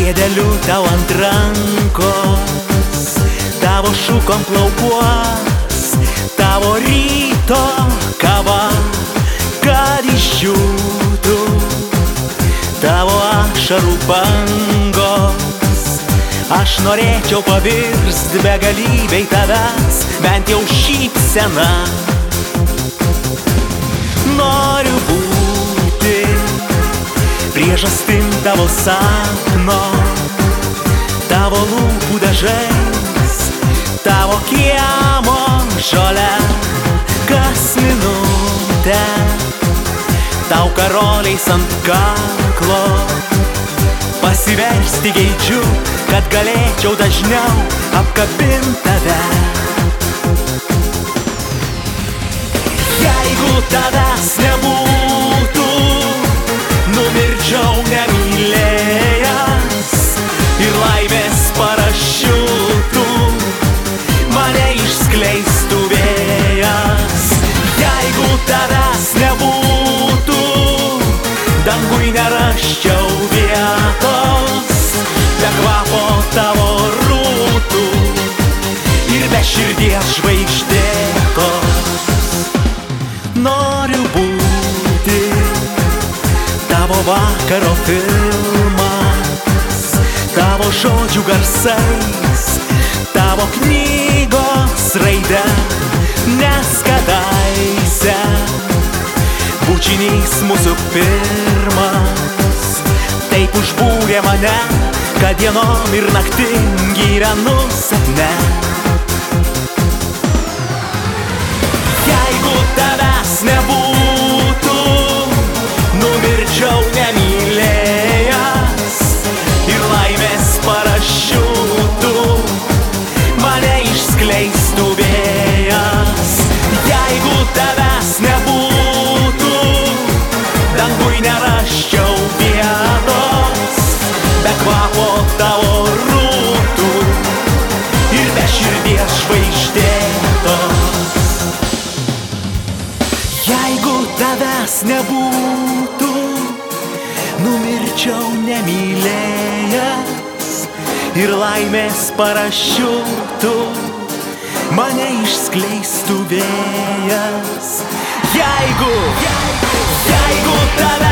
Žiedeliu tau ant rankos, tavo šukom plaukuos, tavo ryto kava, kad išdžiūtų, tavo ašarų bangos. Aš norėčiau pavirst begalybei tavęs, bent jau šypsena. Noriu būti priežastim tavo sapno, tavo lūpų dažais, tavo kiemo žole. Kas minutę tau karoliais ant kaklo pasiversti geidžiu, kad galėčiau dažniau apkabint tave. Jeigu tavęs nebūtų, numirčiau nemylėjęs ir laimės parašiutų mane išskleistų vėjas. Jeigu tavęs nebūtų, dangui nerasčiau vietos, be kvapo tavo rūtų ir be širdies žvaigždėtos. Noriu būti tavo vakaro filmas, tavo žodžių garsais, tavo knygos raide, nes kadaise bučinys mūsų pirmas taip užbūrė mane, kad dienom ir naktim gyvenu sapne. Jeigu tavęs nebūtų, numirčiau nemylėjęs ir laimės parašiutų mane išskleistų vėjas. Jeigu tavęs nebūtų, dangui nerasčiau vietos, be kvapo tavo rūtų ir be širdies žvaigždėtos. Jeigu tavęs nebūtų, numirčiau nemylėjęs ir laimės parašiutų mane išskleistų vėjas. Jeigu tavęs